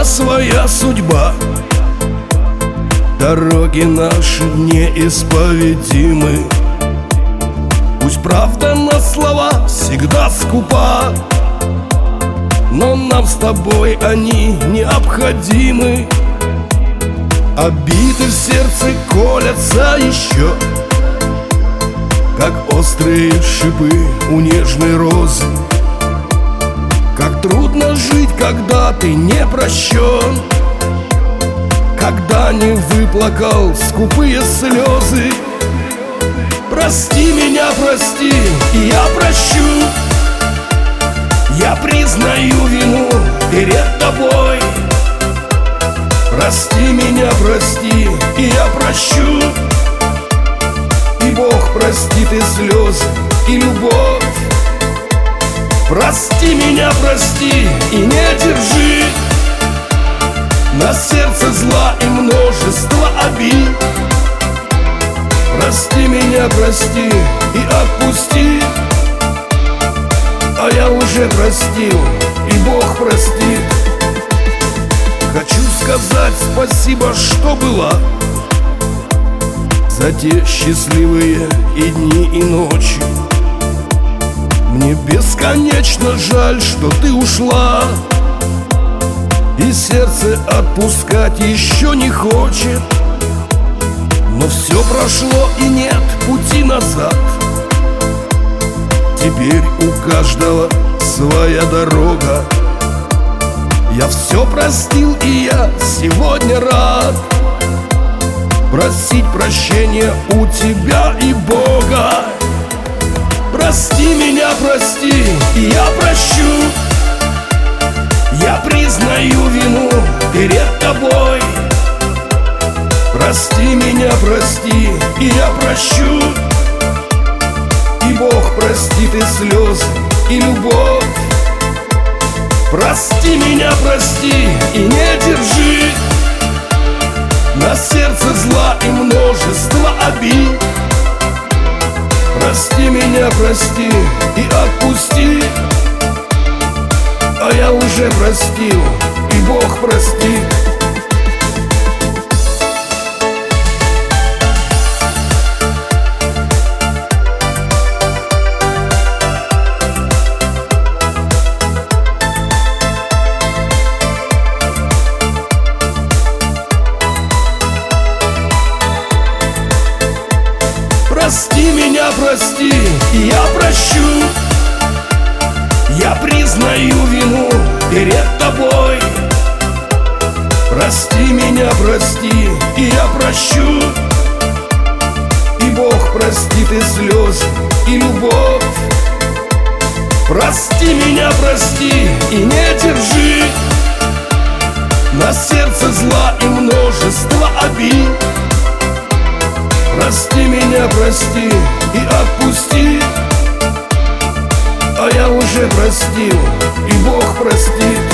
каждого своя судьба. Дороги наши неисповедимы. Пусть правда на слова всегда скупа, но нам с тобой они необходимы. Обиды в сердце колятся еще, как острые шипы у нежной розы. Как трудно жить, когда ты не прощен, когда не выплакал скупые слезы. Прости меня, прости, и я прощу. Я признаю вину перед тобой. Прости меня, прости, и я прощу. И Бог простит и слезы, и любовь. Прости меня, прости, и не держи на сердце зла и множество обид. Прости меня, прости и отпусти. А я уже простил, и Бог простит. Хочу сказать спасибо, что была, за те счастливые и дни, и ночи. Мне бесконечно жаль, что ты ушла, и сердце отпускать еще не хочет. Но все прошло и нет пути назад. Теперь у каждого своя дорога. Я все простил, и я сегодня рад просить прощения у тебя и Бога. Прости меня, прости, и я прощу. Я признаю вину перед тобой. Прости меня, прости, и я прощу. И Бог простит и слезы, и любовь. Прости меня, прости, и не держи на сердце зла и множество обид. Прости меня, прости и отпусти. А я уже простил, и Бог простит. Прости меня, прости, и я прощу. Я признаю вину перед тобой. Прости меня, прости, и я прощу. И Бог простит и слезы, и любовь. Прости меня, прости, и не держи на сердце зла и множество обид. Прости меня, прости и отпусти. А я уже простил, и Бог простит.